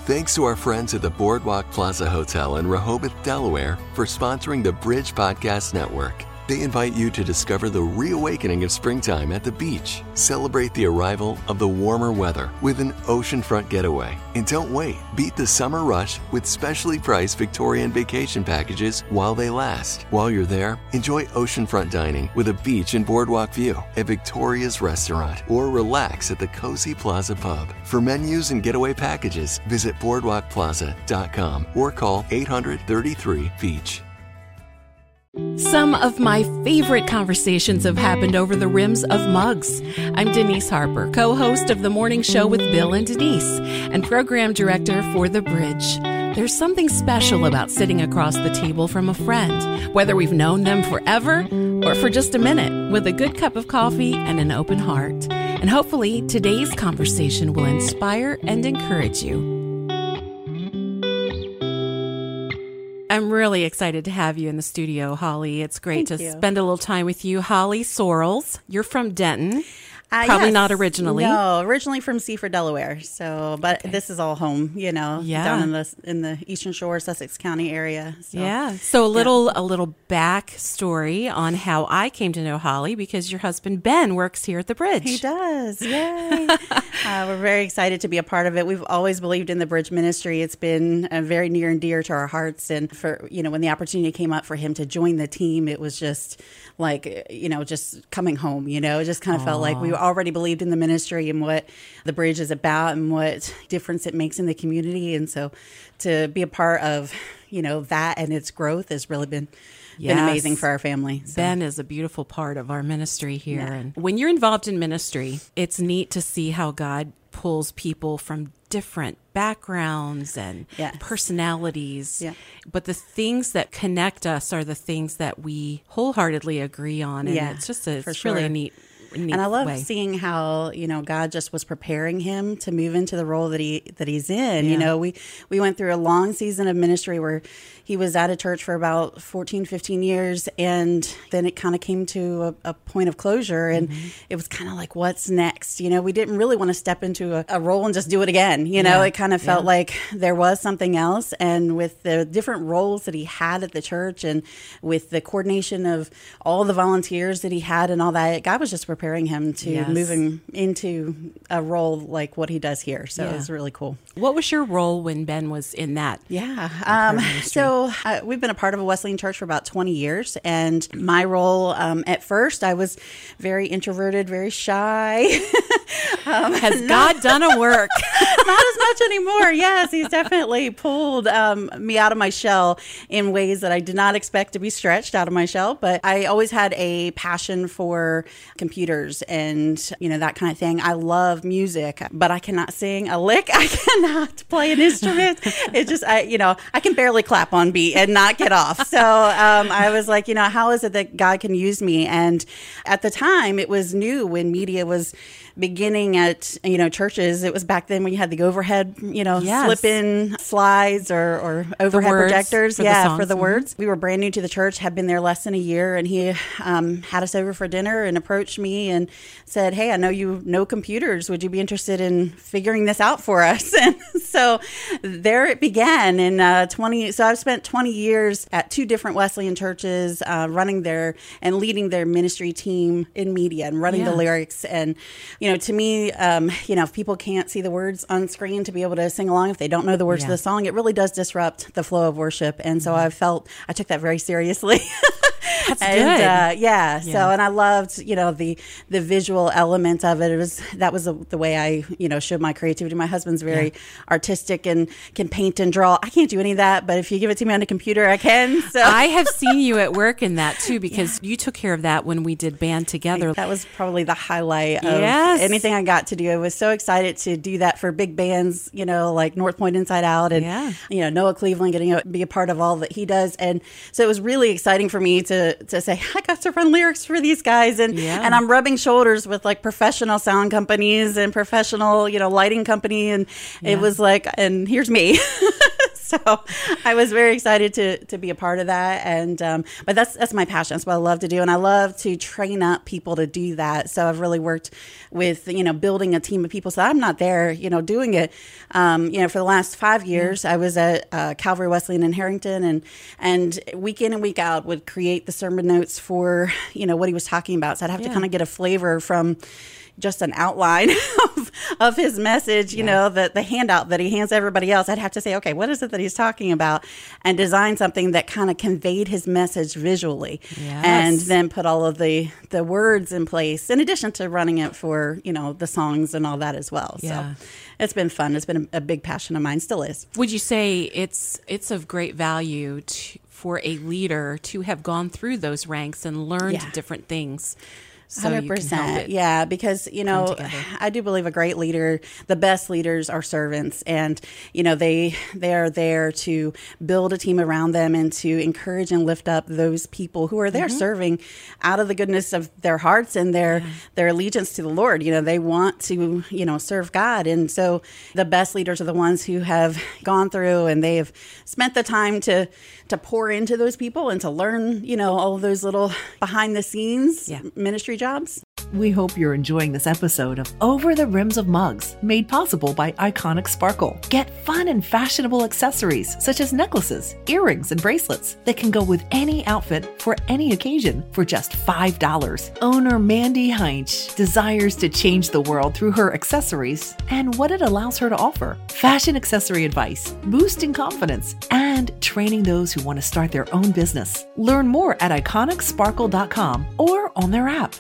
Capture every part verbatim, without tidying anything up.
Thanks to our friends at the Boardwalk Plaza Hotel in Rehoboth, Delaware, for sponsoring the Bridge Podcast Network. They invite you to discover the reawakening of springtime at the beach. Celebrate the arrival of the warmer weather with an oceanfront getaway. And don't wait. Beat the summer rush with specially priced Victorian vacation packages while they last. While you're there, enjoy oceanfront dining with a beach and boardwalk view at Victoria's Restaurant, or relax at the Cozy Plaza Pub. For menus and getaway packages, visit boardwalk plaza dot com or call eight hundred, thirty-three, beach. Some of my favorite conversations have happened over the rims of mugs. I'm Denise Harper, co-host of The Morning Show with Bill and Denise, and program director for The Bridge. There's something special about sitting across the table from a friend, whether we've known them forever or for just a minute, with a good cup of coffee and an open heart. And hopefully, today's conversation will inspire and encourage you. I'm really excited to have you in the studio, Holly. It's great Thank to you. spend a little time with you. Holly Sorrells, you're from Denton. Uh, Probably yes. not originally. No, originally from Seaford, Delaware. So, but Okay. this is all home, you know, Yeah. down in the in the Eastern Shore, Sussex County area. So, Yeah. So a little a little backstory on how I came to know Holly, because your husband Ben works here at the Bridge. He does. Yay. uh, we're very excited to be a part of it. We've always believed in the Bridge ministry. It's been uh, very near and dear to our hearts. And for, you know, when the opportunity came up for him to join the team, it was just like, you know, just coming home, you know, it just kind of felt like we already believed in the ministry and what the Bridge is about and what difference it makes in the community. And so to be a part of, you know, that and its growth has really been Yes. been amazing for our family. So. Ben is a beautiful part of our ministry here. Yeah. And when you're involved in ministry, it's neat to see how God pulls people from different backgrounds and Yes. personalities. Yeah. But the things that connect us are the things that we wholeheartedly agree on. And Yeah, it's just a, for it's really a sure. neat, neat And I love way. seeing how, you know, God just was preparing him to move into the role that he that he's in. Yeah. You know, we we went through a long season of ministry where he was at a church for about fourteen, fifteen years, and then it kind of came to a, a point of closure, and Mm-hmm. it was kind of like, what's next? You know, we didn't really want to step into a, a role and just do it again. You know, Yeah. it kind of felt Yeah. like there was something else, and with the different roles that he had at the church and with the coordination of all the volunteers that he had and all that, God was just preparing him to Yes. move him into a role like what he does here. So Yeah. it was really cool. What was your role when Ben was in that? Yeah. Um, so uh, we've been a part of a Wesleyan church for about twenty years. And my role um, at first, I was very introverted, very shy. um, Has God done a work? not as much anymore. Yes, he's definitely pulled um, me out of my shell in ways that I did not expect to be stretched out of my shell. But I always had a passion for computers and, you know, that kind of thing. I love music, but I cannot sing a lick. I cannot play an instrument. It just, I, you know, I can barely clap on beat and not get off. So um, I was like, you know, how is it that God can use me? And at the time, it was new when media was beginning at, you know, churches. It was back then when you had the overhead, you know, Yes. slip in slides or, or overhead words projectors. for the yeah, songs. for the Mhm. words. We were brand new to the church, had been there less than a year, and he um, had us over for dinner and approached me and said, hey, I know you know computers. Would you be interested in figuring this out for us? And so there it began in uh, twenty. So I've spent twenty years at two different Wesleyan churches, uh, running their and leading their ministry team in media and running Yeah. the lyrics. And, you know, to me, um, you know, if people can't see the words on screen to be able to sing along, if they don't know the words Yeah. to the song, it really does disrupt the flow of worship. And so I felt, I took that very seriously. That's and, good. Uh, yeah, So, Yeah. and I loved, you know, the the visual element of it. It was that was the, the way I, you know, showed my creativity. My husband's very Yeah. artistic and can paint and draw. I can't do any of that, but if you give it to me on a computer, I can. So I have seen you at work in that too, because you took care of that when we did band together. that was probably the highlight of Yes. anything I got to do. I was so excited to do that for big bands, you know, like North Point Inside Out and, Yeah. you know, Noah Cleveland, getting to be a part of all that he does. And so it was really exciting for me to to say, I got to run lyrics for these guys. And, Yeah. and I'm rubbing shoulders with like professional sound companies and professional, you know, lighting company. And Yeah. it was like, and here's me. So I was very excited to to be a part of that. And um, but that's that's my passion. That's what I love to do, and I love to train up people to do that. So I've really worked with you know building a team of people. So I'm not there, you know, doing it. Um, you know, for the last five years, I was at uh, Calvary Wesleyan in Harrington, and and week in and week out would create the sermon notes for you know what he was talking about. So I'd have yeah. to kind of get a flavor from just an outline of, of his message, you yeah. know, the, the handout that he hands everybody else. I'd have to say, okay, what is it that he's talking about? And design something that kind of conveyed his message visually. Yes. And then put all of the, the words in place, in addition to running it for, you know, the songs and all that as well. Yeah. So it's been fun. It's been a, a big passion of mine, still is. Would you say it's it's of great value to, for a leader to have gone through those ranks and learned yeah. different things? So one hundred percent. Yeah, because, you know, I do believe a great leader, the best leaders are servants. And, you know, they they are there to build a team around them and to encourage and lift up those people who are there mm-hmm. serving out of the goodness of their hearts and their, yeah. their allegiance to the Lord. You know, they want to, you know, serve God. And so the best leaders are the ones who have gone through and they have spent the time to to pour into those people and to learn, you know, all of those little behind the scenes yeah. ministry jobs. We hope you're enjoying this episode of Over the Rims of Mugs, made possible by Iconic Sparkle. Get fun and fashionable accessories such as necklaces, earrings, and bracelets that can go with any outfit for any occasion for just five dollars. Owner Mandy Heinch desires to change the world through her accessories and what it allows her to offer. Fashion accessory advice, boosting confidence, and training those who want to start their own business. Learn more at iconic sparkle dot com or on their app.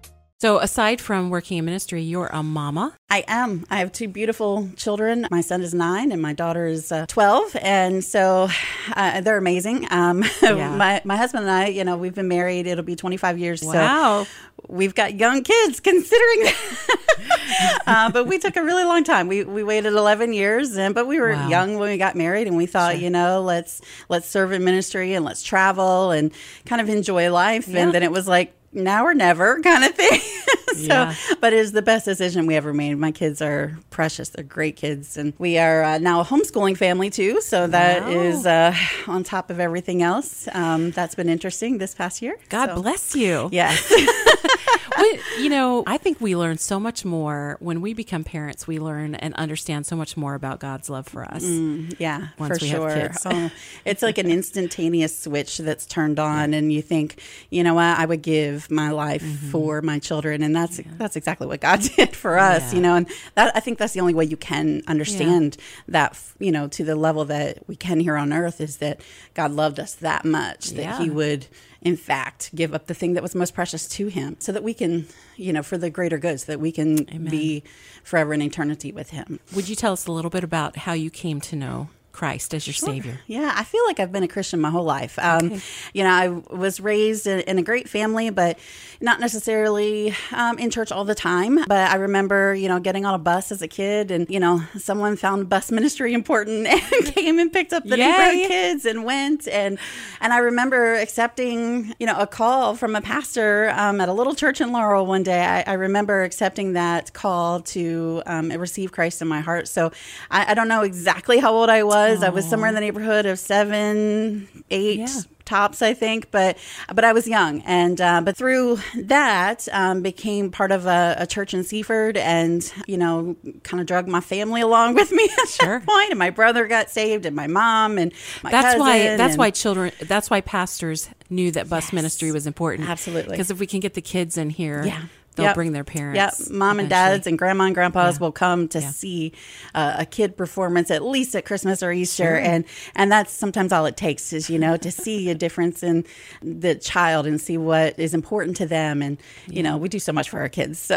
So aside from working in ministry, you're a mama. I am. I have two beautiful children. My son is nine and my daughter is uh, twelve. And so uh, they're amazing. Um, yeah. my, my husband and I, you know, we've been married. It'll be twenty-five years. Wow. So we've got young kids considering that. uh, but we took a really long time. We we waited eleven years, and but we were wow. young when we got married, and we thought, sure. you know, let's let's serve in ministry and let's travel and kind of enjoy life. Yeah. And then it was like, now or never kind of thing. so, yeah. But it is the best decision we ever made. My kids are precious. They're great kids. And we are uh, now a homeschooling family too. So that wow. is uh, on top of everything else. Um, that's been interesting this past year. God so. bless you. Yes. Well, you know, I think we learn so much more when we become parents. We learn and understand so much more about God's love for us. Mm, yeah, once for we sure. have kids. Oh, it's like an instantaneous switch that's turned on, yeah. and you think, you know what, I would give my life mm-hmm. for my children, and that's yeah. that's exactly what God did for us. Yeah. You know, and that I think that's the only way you can understand yeah. that. You know, to the level that we can here on earth, is that God loved us that much that yeah. He would, in fact, give up the thing that was most precious to Him so that we can, you know, for the greater good, so that we can Amen. Be forever in eternity with Him. Would you tell us a little bit about how you came to know Christ as your sure. Savior? Yeah, I feel like I've been a Christian my whole life. Um, okay. You know, I was raised in, in a great family, but not necessarily um, in church all the time. But I remember, you know, getting on a bus as a kid, and, you know, someone found bus ministry important and came and picked up the Yay. neighborhood kids and went. And and I remember accepting, you know, a call from a pastor um, at a little church in Laurel one day. I, I remember accepting that call to um, receive Christ in my heart. So I, I don't know exactly how old I was. I was somewhere in the neighborhood of seven, eight yeah. tops, I think, but but I was young, and uh, but through that um, became part of a, a church in Seaford, and you know, kind of drug my family along with me at sure. that point. And my brother got saved, and my mom, and my that's cousin. why that's and, why children. That's why pastors knew that bus yes, ministry was important. Absolutely, because if we can get the kids in here, yeah. they'll yep. bring their parents. Yep, mom and dads and grandma and grandpas yeah. will come to yeah. see uh, a kid performance at least at Christmas or Easter, sure. and and that's sometimes all it takes is, you know, to see a difference in the child and see what is important to them, and you yeah. know, we do so much for our kids. So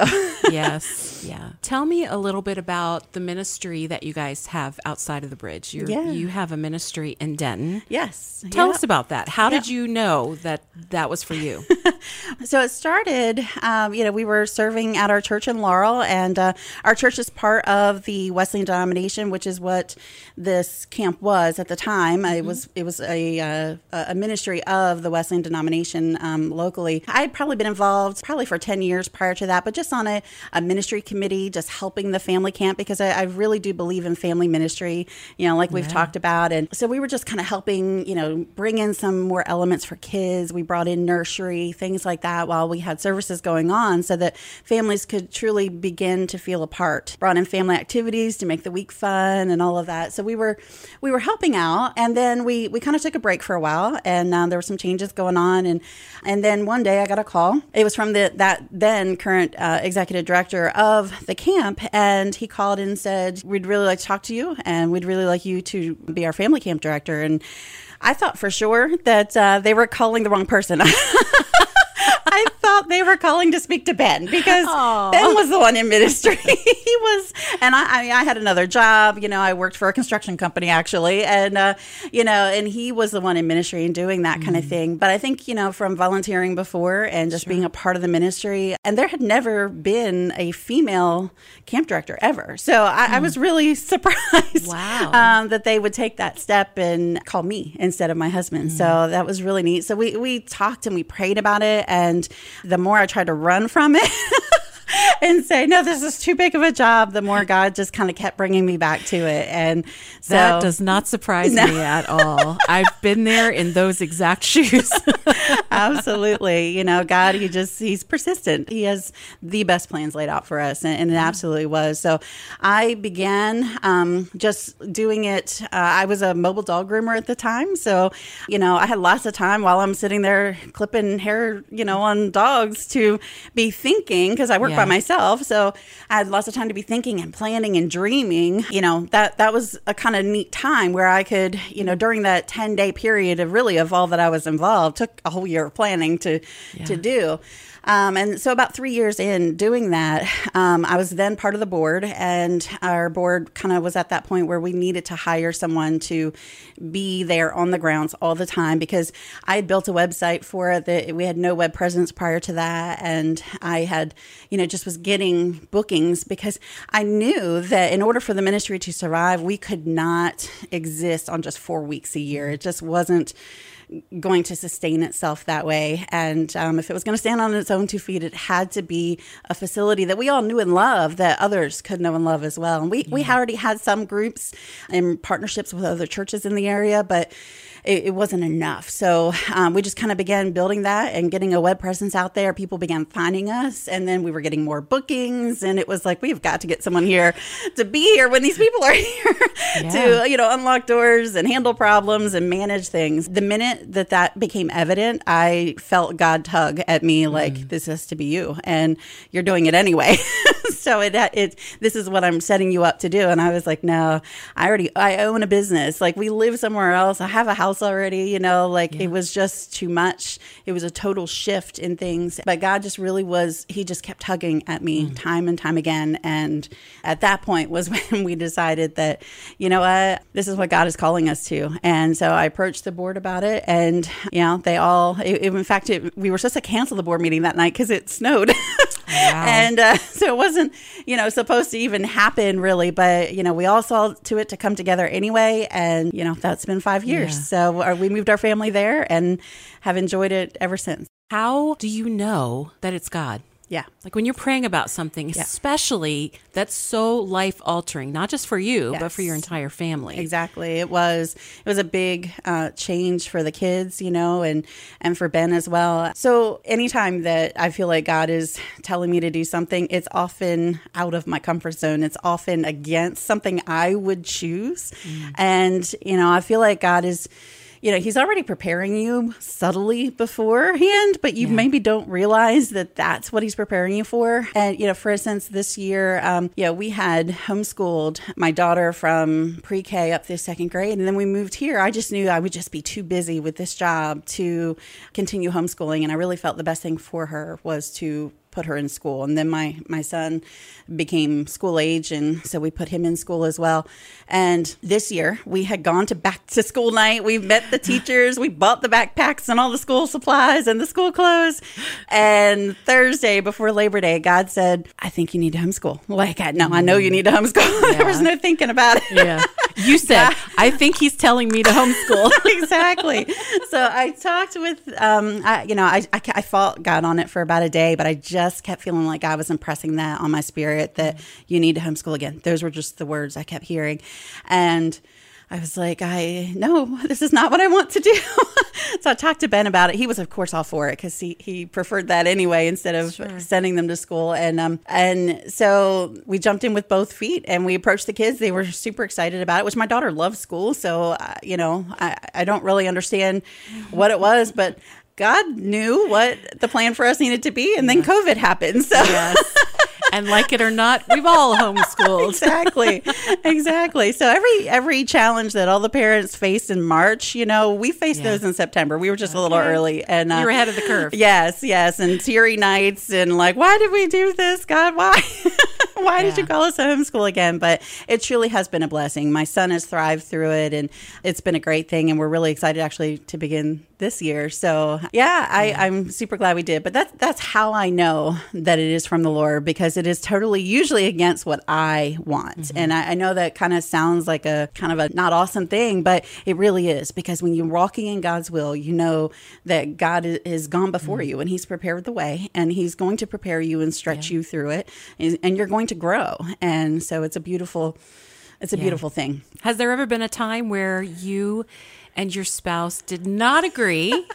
yes, yeah. Tell me a little bit about the ministry that you guys have outside of the bridge. You're, yeah. You have a ministry in Denton. Yes. Tell yep. us about that. How yep. did you know that that was for you? So it started, um, you know, we we were serving at our church in Laurel, and uh, our church is part of the Wesleyan denomination, which is what this camp was at the time. Mm-hmm. It was it was a uh, a ministry of the Wesleyan denomination um, locally. I'd probably been involved probably for ten years prior to that, but just on a, a ministry committee, just helping the family camp, because I, I really do believe in family ministry, you know, like we've yeah. talked about. And so we were just kind of helping, you know, bring in some more elements for kids. We brought in nursery, things like that while we had services going on so that families could truly begin to feel a part. Brought in family activities to make the week fun and all of that. So we were we were helping out, and then we, we kind of took a break for a while, and um, there were some changes going on. And and then one day I got a call. It was from the that then current uh, executive director of the camp, and he called and said, we'd really like to talk to you, and we'd really like you to be our family camp director. And I thought for sure that uh, they were calling the wrong person. I thought they were calling to speak to Ben, because Aww. Ben was the one in ministry. He was, and I, I, mean, I had another job. You know, I worked for a construction company actually, and uh, you know, and he was the one in ministry and doing that mm. kind of thing. But I think, you know, from volunteering before and just sure. being a part of the ministry, and there had never been a female camp director ever, so I, mm. I was really surprised. Wow, um, that they would take that step and call me instead of my husband. Mm. So that was really neat. So we we talked and we prayed about it, and the more I tried to run from it and say, no, this is too big of a job, the more God just kind of kept bringing me back to it. And so, that does not surprise no. me at all. I've been there in those exact shoes. Absolutely. You know, God, he just, he's persistent. He has the best plans laid out for us. And, and it absolutely was. So I began um, just doing it. Uh, I was a mobile dog groomer at the time. So, you know, I had lots of time while I'm sitting there clipping hair, you know, on dogs to be thinking, because I work yeah. by myself. So I had lots of time to be thinking and planning and dreaming. You know, that, that was a kind of neat time where I could, you know, during that ten day period of really of all that I was involved, took a whole year of planning to, yeah. to do. Um, and so about three years in doing that, um, I was then part of the board, and our board kind of was at that point where we needed to hire someone to be there on the grounds all the time, because I had built a website for it. That we had no web presence prior to that. And I had, you know, just was getting bookings, because I knew that in order for the ministry to survive, we could not exist on just four weeks a year. It just wasn't going to sustain itself that way. And um, if it was going to stand on its own two feet, it had to be a facility that we all knew and loved, that others could know and love as well. And we, yeah. we already had some groups and partnerships with other churches in the area, but it, it wasn't enough. So um, we just kind of began building that and getting a web presence out there. People began finding us, and then we were getting more bookings, and it was like, we've got to get someone here to be here when these people are here yeah. to, you know, unlock doors and handle problems and manage things. The minute that that became evident, I felt God tug at me like, mm. this has to be you, and you're doing it anyway. So it, it, this is what I'm setting you up to do. And I was like, no, I already, I own a business. Like, we live somewhere else. I have a house already, you know, like yeah. it was just too much. It was a total shift in things. But God just really was, he just kept tugging at me mm. time and time again. And at that point was when we decided that, you know what, this is what God is calling us to. And so I approached the board about it. And, you know, they all, it, it, in fact, it, we were supposed to cancel the board meeting that night because it snowed. Wow. And uh, so it wasn't, you know, supposed to even happen really. But, you know, we all saw to it to come together anyway. And, you know, that's been five years. Yeah. So uh, we moved our family there and have enjoyed it ever since. How do you know that it's God? Yeah. Like when you're praying about something, yeah. especially that's so life altering, not just for you, yes. but for your entire family. Exactly. It was, it was a big uh, change for the kids, you know, and, and for Ben as well. So anytime that I feel like God is telling me to do something, it's often out of my comfort zone. It's often against something I would choose. Mm. And, you know, I feel like God is, you know, he's already preparing you subtly beforehand, but you yeah. maybe don't realize that that's what he's preparing you for. And, you know, for instance, this year, um, you know, we had homeschooled my daughter from pre-K up to second grade. And then we moved here. I just knew I would just be too busy with this job to continue homeschooling. And I really felt the best thing for her was to put her in school. And then my, my son became school age, and so we put him in school as well. And this year we had gone to back to school night. We met the teachers. We bought the backpacks and all the school supplies and the school clothes. And Thursday before Labor Day, God said, I think you need to homeschool. Like, I, no, I know you need to homeschool. Yeah. There was no thinking about it. Yeah. You said, I think he's telling me to homeschool. Exactly. So I talked with, um, I, you know, I, I, I fought God on it for about a day, but I just kept feeling like God was impressing that on my spirit, that you need to homeschool again. Those were just the words I kept hearing. And I was like, I no, this is not what I want to do. So I talked to Ben about it. He was, of course, all for it because he, he preferred that anyway instead of sure. sending them to school. And um and so we jumped in with both feet and we approached the kids. They were super excited about it, which my daughter loves school. So, uh, you know, I, I don't really understand what it was, but God knew what the plan for us needed to be. And yeah. then COVID happened. So. Yes. And like it or not, we've all homeschooled. Exactly. Exactly. So every every challenge that all the parents faced in March, you know, we faced yeah. those in September. We were just okay. a little early. And uh, you were ahead of the curve. Yes, yes. And teary nights and like, why did we do this, God? Why? Why yeah. did you call us to homeschool again? But it truly has been a blessing. My son has thrived through it, and it's been a great thing. And we're really excited actually to begin this year. So yeah, I, yeah. I'm super glad we did. But that's that's how I know that it is from the Lord, because it is totally usually against what I want. Mm-hmm. And I, I know that kind of sounds like a kind of a not awesome thing, but it really is, because when you're walking in God's will, you know that God is gone before mm-hmm. you, and he's prepared the way, and he's going to prepare you and stretch yeah. you through it, and, and you're going to grow. And so it's a beautiful, it's a yeah. beautiful thing. Has there ever been a time where you and your spouse did not agree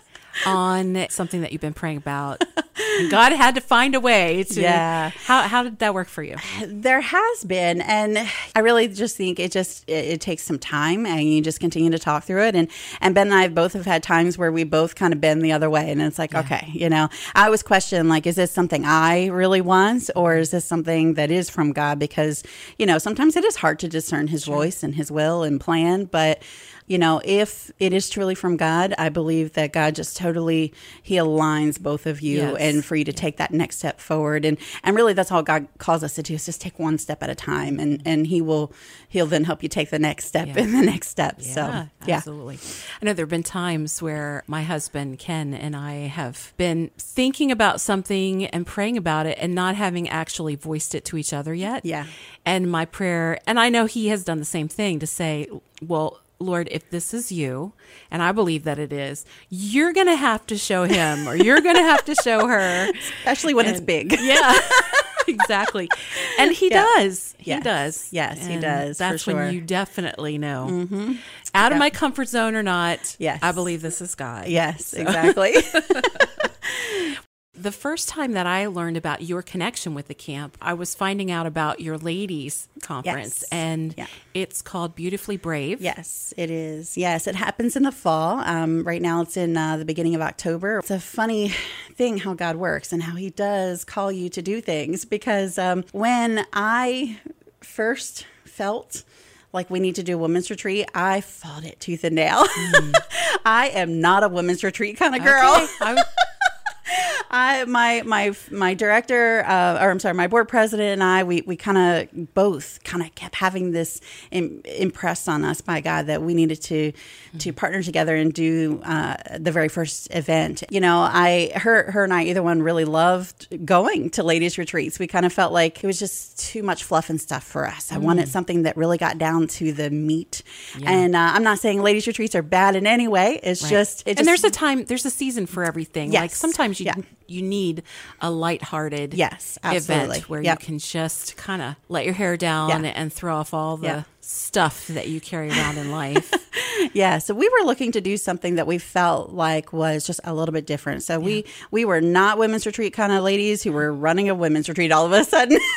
on something that you've been praying about? And God had to find a way to, yeah. how, how did that work for you? There has been. And I really just think it just, it, it takes some time, and you just continue to talk through it. And, and Ben and I both have had times where we both kind of bend the other way. And it's like, yeah. okay, you know, I always question, like, is this something I really want, or is this something that is from God? Because, you know, sometimes it is hard to discern his sure. voice and his will and plan, but you know, if it is truly from God, I believe that God just totally, he aligns both of you yes. and for you to yeah. take that next step forward. And and really that's all God calls us to do, is just take one step at a time, and, and he will, he'll then help you take the next step yeah. and the next step. Yeah, so, yeah. Absolutely. I know there have been times where my husband, Ken, and I have been thinking about something and praying about it and not having actually voiced it to each other yet. Yeah. And my prayer, and I know he has done the same thing, to say, well, Lord, if this is you, and I believe that it is, you're going to have to show him, or you're going to have to show her. Especially when and, it's big. Yeah, exactly. And he yeah. does. He yes. does. Yes, and he does. That's for sure. when you definitely know. Mm-hmm. Out yep. of my comfort zone or not, yes. I believe this is God. Yes, so. exactly. The first time that I learned about your connection with the camp, I was finding out about your ladies conference, yes. and yeah. it's called Beautifully Brave. Yes, it is. Yes, it happens in the fall. Um, right now it's in uh, the beginning of October. It's a funny thing how God works and how he does call you to do things, because um, when I first felt like we need to do a women's retreat, I fought it tooth and nail. Mm. I am not a women's retreat kind of girl. Okay. I, my my my director, uh, or I'm sorry, my board president and I, we we kind of both kind of kept having this im- impressed on us by God that we needed to mm-hmm. to partner together and do uh, the very first event. You know, I her her and I, either one, really loved going to ladies retreats. We kind of felt like it was just too much fluff and stuff for us. I mm. wanted something that really got down to the meat. Yeah. And uh, I'm not saying ladies retreats are bad in any way. It's right. just it and just, there's a time, there's a season for everything. Yes. Like sometimes you. Yeah. You need a lighthearted yes, absolutely. event where yep. you can just kind of let your hair down yeah. and throw off all the yeah. stuff that you carry around in life. Yeah, so we were looking to do something that we felt like was just a little bit different. So yeah. we we were not women's retreat kind of ladies who were running a women's retreat all of a sudden.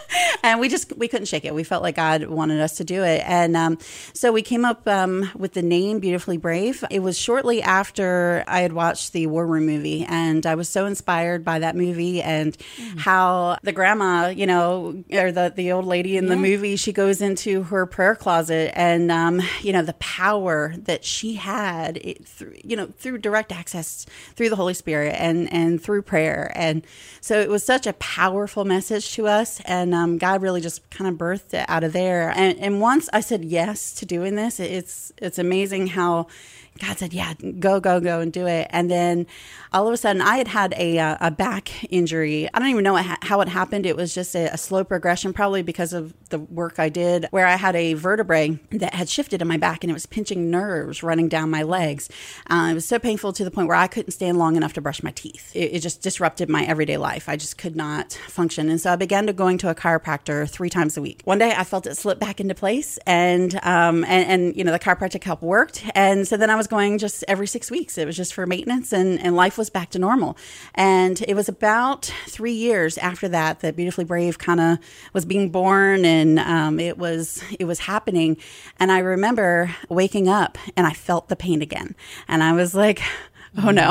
and we just, we couldn't shake it. We felt like God wanted us to do it. And um, so we came up um, with the name Beautifully Brave. It was shortly after I had watched the War Room movie, and I was so inspired by that movie and mm. how the grandma, you know, or the, the old lady in yeah. the movie, she goes into her prayer closet and, um, you know, the power that she had, it, through, you know, through direct access through the Holy Spirit and, and through prayer. And so it was such a powerful message to us. And um, God really just kind of birthed it out of there. And, and once I said yes to doing this, it's it's amazing how God said, yeah, go, go, go and do it. And then all of a sudden I had had a, a back injury. I don't even know how it happened. It was just a, a slow progression, probably because of the work I did, where I had a vertebrae that had shifted in my back and it was pinching nerves running down my legs. Uh, it was so painful to the point where I couldn't stand long enough to brush my teeth. It, it just disrupted my everyday life. I just could not function. And so I began to going to a chiropractor three times a week. One day I felt it slip back into place and, um, and, and, you know, the chiropractic help worked. And so then I was going just every six weeks. It was just for maintenance, and, and life was back to normal. And it was about three years after that that Beautifully Brave kind of was being born, and um, it was it was happening. And I remember waking up and I felt the pain again. And I was like, oh no,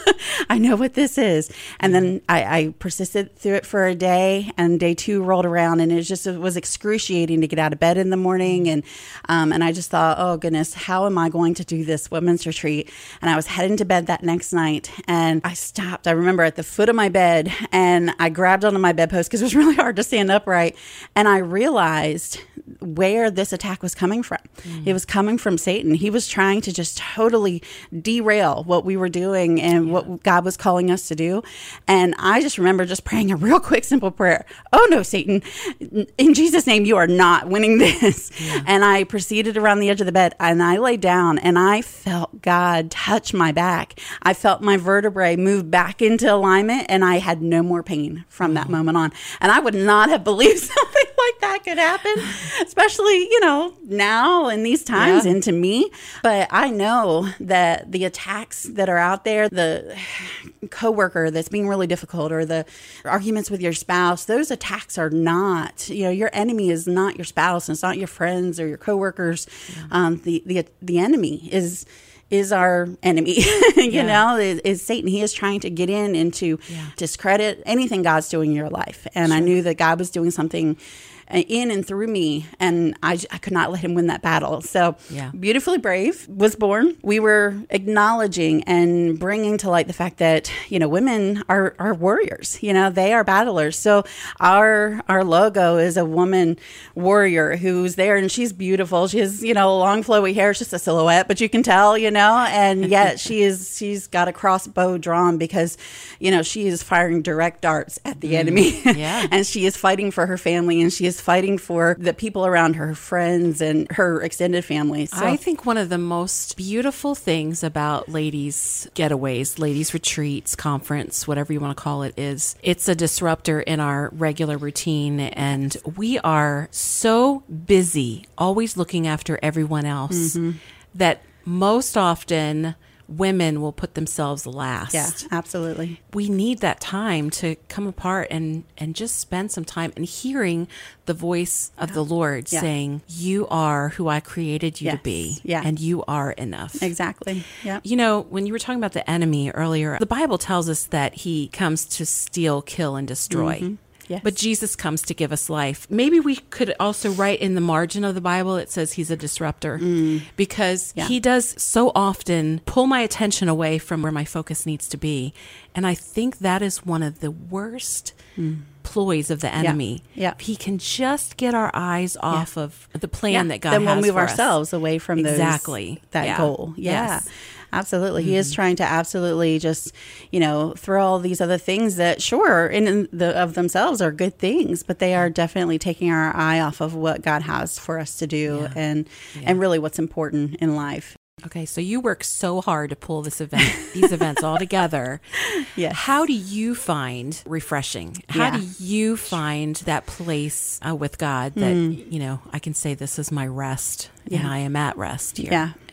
I know what this is. And then I, I persisted through it for a day, and day two rolled around, and it was just, it was excruciating to get out of bed in the morning. And, um, and I just thought, oh goodness, how am I going to do this women's retreat? And I was heading to bed that next night, and I stopped. I remember at the foot of my bed, and I grabbed onto my bedpost because it was really hard to stand upright. And I realized where this attack was coming from. Mm. It was coming from Satan. He was trying to just totally derail what we were doing and yeah. what God was calling us to do. And I just remember just praying a real quick, simple prayer. Oh no, Satan, in Jesus' name, you are not winning this. Yeah. And I proceeded around the edge of the bed, and I lay down, and I felt God touch my back. I felt my vertebrae move back into alignment, and I had no more pain from oh. that moment on. And I would not have believed something like that could happen, especially, you know, now in these times yeah. and to me. But I know that the attacks that are out there, the coworker that's being really difficult, or the arguments with your spouse, those attacks are not, you know, your enemy is not your spouse, and it's not your friends or your coworkers. Yeah. Um, the, the, the enemy is is our enemy, you yeah. know, is, is Satan. He is trying to get in and to yeah. discredit anything God's doing in your life. And sure. I knew that God was doing something in and through me, and I, I could not let him win that battle. So yeah. Beautifully Brave was born. We were acknowledging and bringing to light the fact that, you know, women are, are warriors, you know, they are battlers. So our our logo is a woman warrior who's there, and she's beautiful. She has, you know, long flowy hair. It's just a silhouette, but you can tell, you know, and yet she is, she's got a crossbow drawn because, you know, she is firing direct darts at the mm, enemy yeah. and she is fighting for her family, and she is fighting for the people around her, friends and her extended family. So I think one of the most beautiful things about ladies getaways, ladies retreats, conference, whatever you want to call it, is it's a disruptor in our regular routine. And we are so busy, always looking after everyone else, mm-hmm. that most often women will put themselves last. Yeah, absolutely. We need that time to come apart and, and just spend some time and hearing the voice of the Lord yeah. saying, you are who I created you yes. to be, yeah. and you are enough. Exactly. Yeah. You know, when you were talking about the enemy earlier, the Bible tells us that he comes to steal, kill, and destroy. Mm-hmm. Yes. But Jesus comes to give us life. Maybe we could also write in the margin of the Bible, it says he's a disruptor, mm. because yeah. he does so often pull my attention away from where my focus needs to be. And I think that is one of the worst mm. ploys of the enemy. Yeah. yeah. If he can just get our eyes off yeah. of the plan yeah. that God then has we'll move for ourselves us. away from those, exactly. that yeah. goal. Yeah. Yes. Absolutely. Mm-hmm. He is trying to absolutely just, you know, throw all these other things that, sure, in the of themselves are good things, but they are definitely taking our eye off of what God has for us to do yeah. and yeah. and really what's important in life. Okay, so you work so hard to pull this event, these events all together. Yes. How do you find refreshing? How yeah. do you find that place uh, with God that, mm. you know, I can say this is my rest yeah. and I am at rest here? Yeah.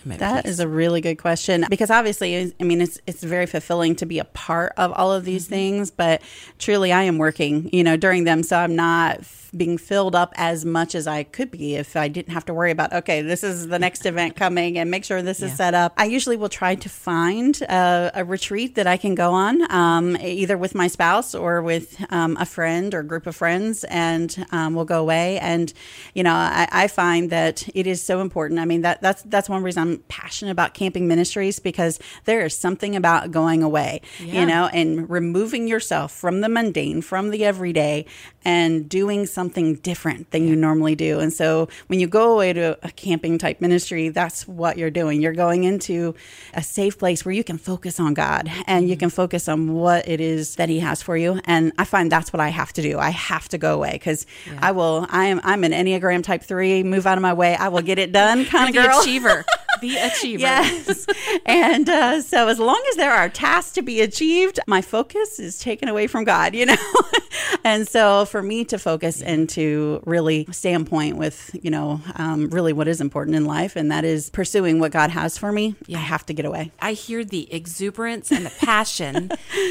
ultimate That peace? is a really good question, because obviously, I mean, it's it's very fulfilling to be a part of all of these mm-hmm. things, but truly I am working, you know, during them. So I'm not f- being filled up as much as I could be if I didn't have to worry about, okay, this is the next event coming and make sure this yeah. is set up. I usually will try to find a, a retreat that I can go on, um, either with my spouse or with um, a friend or group of friends, and um, we'll go away. And, you know, I, I find that it is so important. I mean, that that's that's one reason I'm passionate about Camping Ministries, because there is something about going away, yeah. you know, and removing yourself from the mundane, from the everyday, and doing something different than you normally do. And so when you go away to a camping type ministry, that's what you're doing. You're going into a safe place where you can focus on God and you can focus on what it is that He has for you. And I find that's what I have to do. I have to go away, because yeah. I will, I am, I'm an Enneagram type three, move out of my way. I will get it done kind of girl. The achiever. The achiever. Yes. And uh, so as long as there are tasks to be achieved, my focus is taken away from God, you know? And so for me to focus and to really stay on point with, you know, um, really what is important in life, and that is pursuing what God has for me, yeah. I have to get away. I hear the exuberance and the passion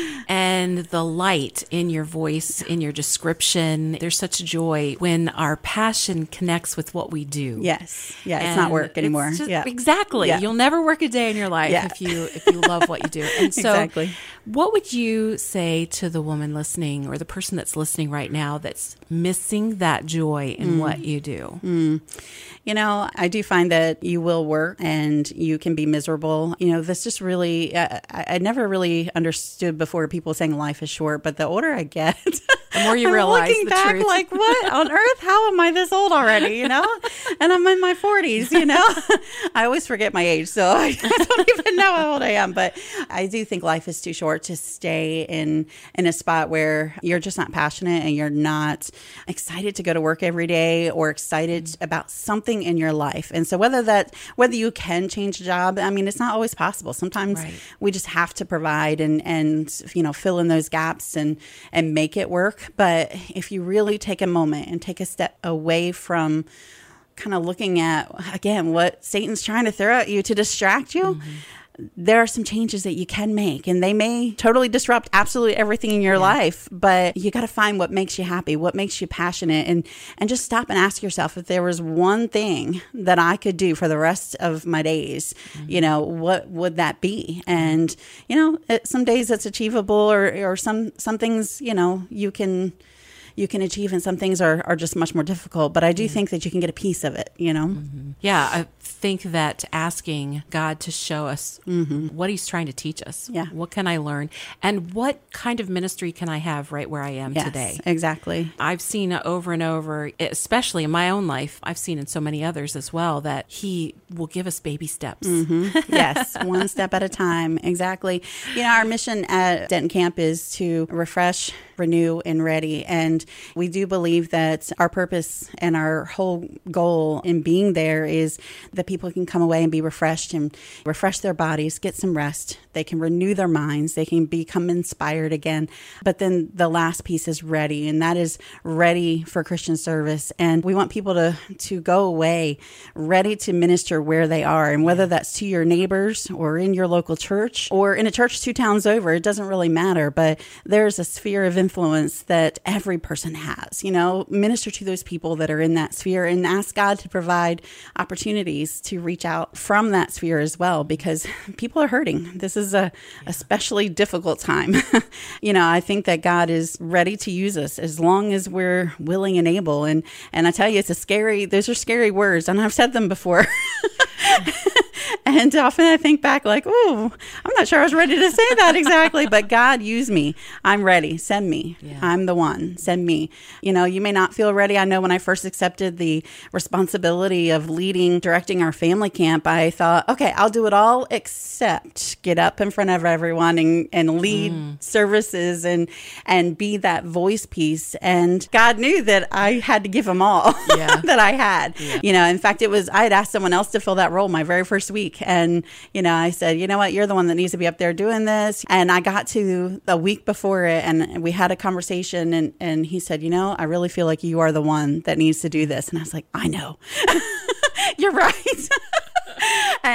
and the light in your voice, in your description. There's such joy when our passion connects with what we do. Yes. Yeah, it's and not work anymore. Just, yeah. Exactly. Yeah. You'll never work a day in your life yeah. if you if you love what you do. And so exactly. What would you say to the woman listening, or the person that's listening right now that's missing that joy in mm. what you do? Mm. You know, I do find that you will work and you can be miserable. You know, this just really, uh, I, I never really understood before people saying life is short, but the older I get, the more you I'm realize looking the back truth. Like, what on earth? How am I this old already? You know, and I'm in my forties, you know, I always forget my age. So I don't even know how old I am, but I do think life is too short to stay in, in a spot where you're just not passionate and you're not excited to go to work every day or excited about something in your life. And so whether that, whether you can change a job, I mean, it's not always possible. Sometimes right. we just have to provide and, and, you know, fill in those gaps and, and make it work. But if you really take a moment and take a step away from kind of looking at, again, what Satan's trying to throw at you to distract you, mm-hmm. there are some changes that you can make, and they may totally disrupt absolutely everything in your yeah. life, but you got to find what makes you happy, what makes you passionate, and, and just stop and ask yourself, if there was one thing that I could do for the rest of my days, mm-hmm. you know, what would that be? And, you know, it, some days it's achievable, or, or some, some things, you know, you can... you can achieve, and some things are, are just much more difficult. But I do mm-hmm. think that you can get a piece of it, you know? Mm-hmm. Yeah, I think that asking God to show us mm-hmm. what He's trying to teach us. Yeah. What can I learn? And what kind of ministry can I have right where I am yes, today? Exactly. I've seen over and over, especially in my own life, I've seen in so many others as well, that He will give us baby steps. Mm-hmm. Yes, one step at a time. Exactly. You know, our mission at Denton Camp is to refresh, renew, and ready. And we do believe that our purpose and our whole goal in being there is that people can come away and be refreshed and refresh their bodies, get some rest. They can renew their minds. They can become inspired again. But then the last piece is ready, and that is ready for Christian service. And we want people to, to go away ready to minister where they are. And whether that's to your neighbors or in your local church or in a church two towns over, it doesn't really matter. But there's a sphere of influence that every person has. You know, minister to those people that are in that sphere and ask God to provide opportunities to reach out from that sphere as well, because people are hurting. This is a especially difficult time. You know, I think that God is ready to use us as long as we're willing and able. And and I tell you, it's a scary, those are scary words, and I've said them before. And often I think back like, oh, I'm not sure I was ready to say that exactly, but God, use me. I'm ready. Send me. Yeah. I'm the one. Send me. You know, you may not feel ready. I know when I first accepted the responsibility of leading, directing our family camp, I thought, okay, I'll do it all except get up in front of everyone and, and lead mm. services and, and be that voice piece. And God knew that I had to give them all yeah. that I had. Yeah. You know, in fact, it was, I had asked someone else to fill that role my very first week. And, you know, I said, you know what, you're the one that needs to be up there doing this. And I got to a week before it and we had a conversation and, and he said, you know, I really feel like you are the one that needs to do this. And I was like, I know. You're right. And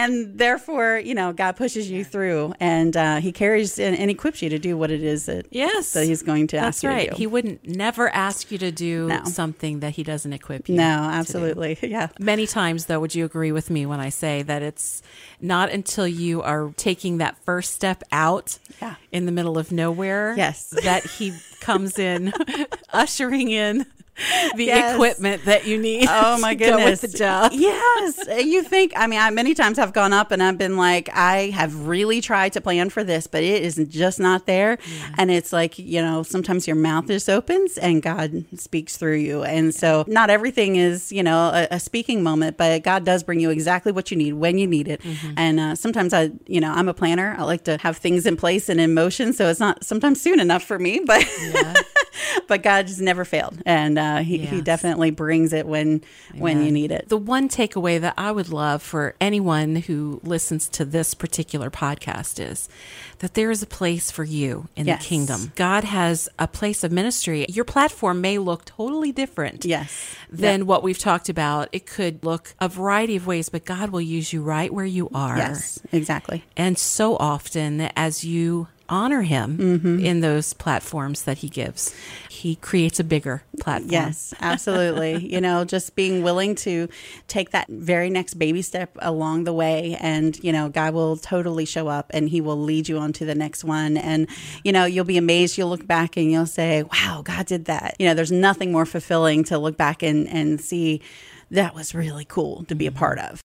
and therefore, you know, God pushes you through, and uh, he carries and, and equips you to do what it is that, yes, that he's going to that's ask you right. to do. He wouldn't never ask you to do No. something that he doesn't equip you No, to do. absolutely. Yeah. Many times, though, would you agree with me when I say that it's not until you are taking that first step out Yeah. in the middle of nowhere Yes. that he comes in, ushering in the Yes. equipment that you need. Oh my to go goodness. with the job. Yes. You think, I mean, I many times have gone up and I've been like, I have really tried to plan for this, but it is just not there. Yeah. And it's like, you know, sometimes your mouth just opens and God speaks through you. And so not everything is, you know, a, a speaking moment, but God does bring you exactly what you need when you need it. Mm-hmm. And uh, sometimes I, you know, I'm a planner. I like to have things in place and in motion. So it's not sometimes soon enough for me, but, yeah. but God just never failed. And, uh, Uh, he, yes. he definitely brings it when Amen. when you need it. The one takeaway that I would love for anyone who listens to this particular podcast is that there is a place for you in yes. the kingdom. God has a place of ministry. Your platform may look totally different yes. than yep. what we've talked about. It could look a variety of ways, but God will use you right where you are. Yes, exactly. And so often as you honor him mm-hmm. in those platforms that he gives, he creates a bigger platform. Yes, absolutely. You know, just being willing to take that very next baby step along the way, and, you know, God will totally show up and he will lead you on to the next one. And, you know, you'll be amazed. You'll look back and you'll say, wow, God did that. You know, there's nothing more fulfilling to look back and, and see that was really cool to be a part of.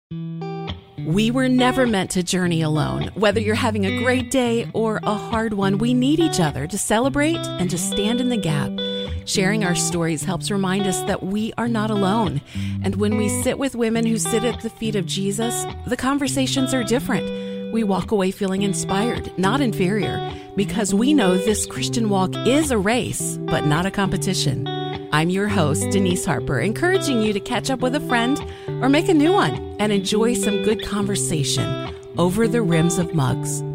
We were never meant to journey alone. Whether you're having a great day or a hard one, we need each other to celebrate and to stand in the gap. Sharing our stories helps remind us that we are not alone. And when we sit with women who sit at the feet of Jesus, the conversations are different. We walk away feeling inspired, not inferior, because we know this Christian walk is a race, but not a competition. I'm your host, Denise Harper, encouraging you to catch up with a friend or make a new one and enjoy some good conversation over the rims of mugs.